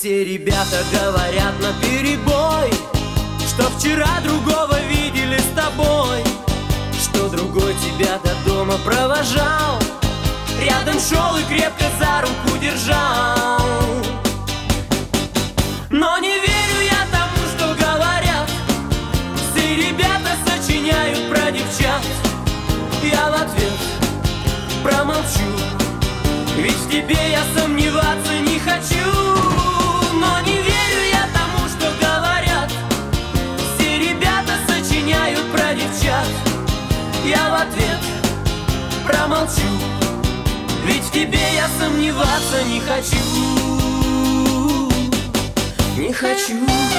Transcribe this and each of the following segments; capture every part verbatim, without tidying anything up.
Все ребята говорят наперебой, что вчера другого видели с тобой, что другой тебя до дома провожал, рядом шел и крепко за руку держал. Но не верю я тому, что говорят, все ребята сочиняют про девчат. Я в ответ промолчу, ведь в тебе я сомневаться не хочу. Но не верю я тому, что говорят, все ребята сочиняют про девчат. Я в ответ промолчу, ведь в тебе я сомневаться не хочу. Не хочу.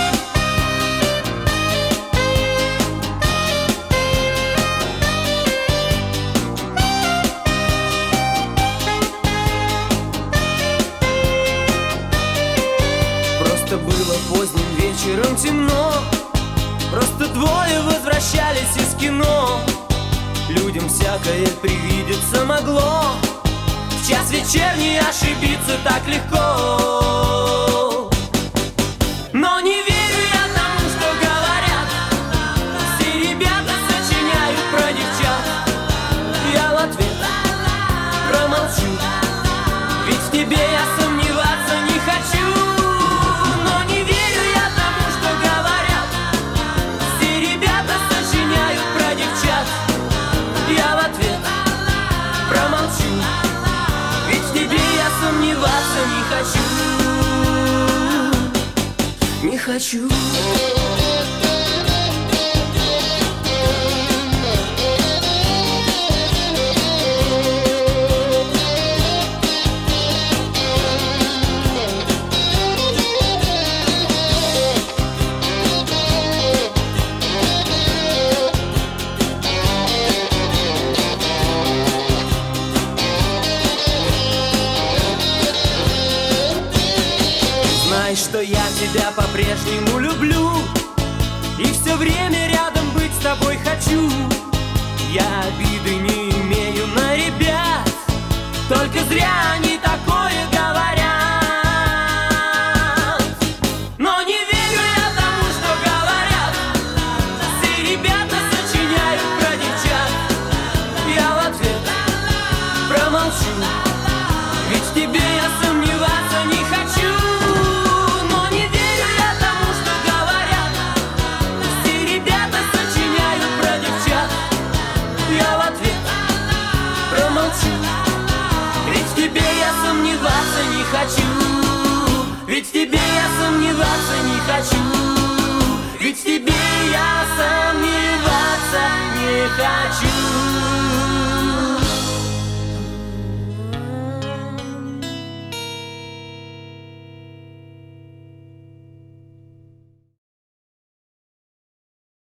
Просто было поздним вечером темно, просто двое возвращались из кино. Людям всякое привидеться могло, в час вечерний ошибиться так легко. Но не верю я тому, что говорят, все ребята сочиняют про девчат. Я в ответ промолчу, ведь в тебе я сомневаться не хочу. Но не верю я тому, что говорят, все ребята сочиняют про девчат. Я в ответ промолчу, ведь в тебе я сомневаться не хочу. Не хочу. Знай, что я тебя по-прежнему люблю и все время рядом быть с тобой хочу. Я обиды не имею на ребят, только зря они такое говорят. Но не верю я тому, что говорят, все ребята сочиняют про девчат. Я в ответ промолчу, ведь в тебе я сомневаться не хочу. Ведь в тебе я сомневаться не хочу. Ведь в тебе я сомневаться не хочу. Ведь в тебе я сомневаться не хочу.